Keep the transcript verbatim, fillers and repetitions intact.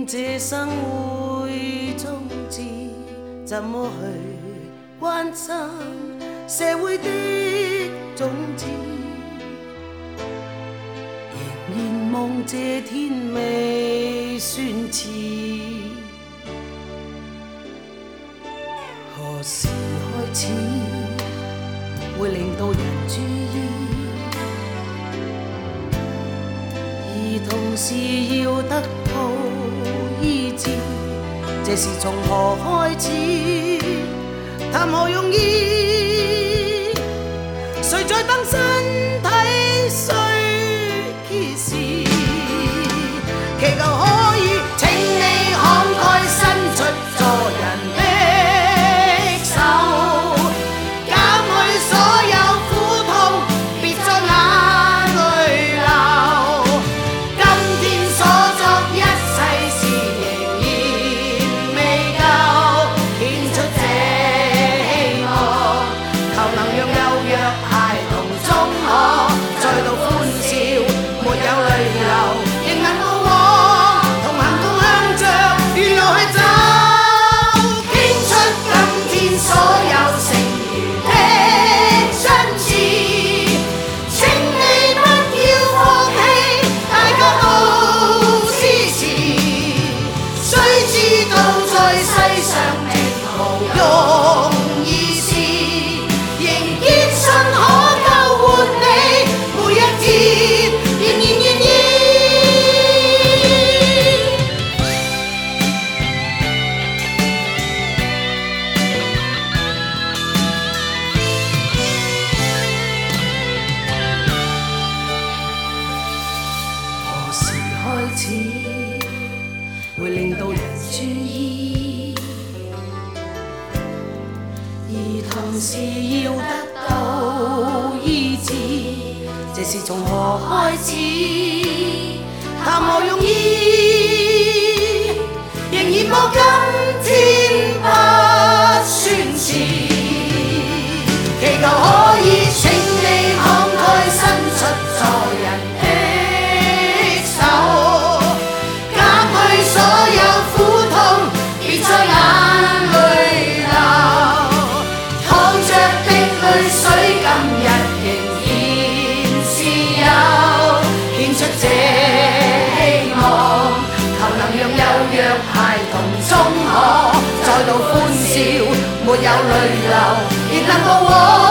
这生会终止，怎么去关心社会的种子？仍然望这天未算迟，何时开始会令到人注意？而同时要得到醫治，這是從何開始？談何容易？誰在等身體需揭示？祈求可以，請你慷慨伸出助人的手，減去所有苦痛，別再眼淚流。今天所作一切事仍然未夠，獻出這希望，求能讓幼弱孩童終可再度歡笑，沒有淚流，仍能過往，同行共向着原路去走，傾出今天所有剩餘的真摯，請你不要放棄，大家都支持，須知道在世上並無容易事，仍堅信可救活你，每一天仍然願意。何時開始會令到人注意？而同時要得到醫治，這是從何開始？談何容易？仍然望今天不算遲，祈求可以，請你慷慨伸出助人的手，減去所有苦痛，別再眼淚流。淌着的淚水，今日仍然是有，獻出這希望，求能讓幼弱孩童終可再度歡笑，沒有淚流，亦能過往。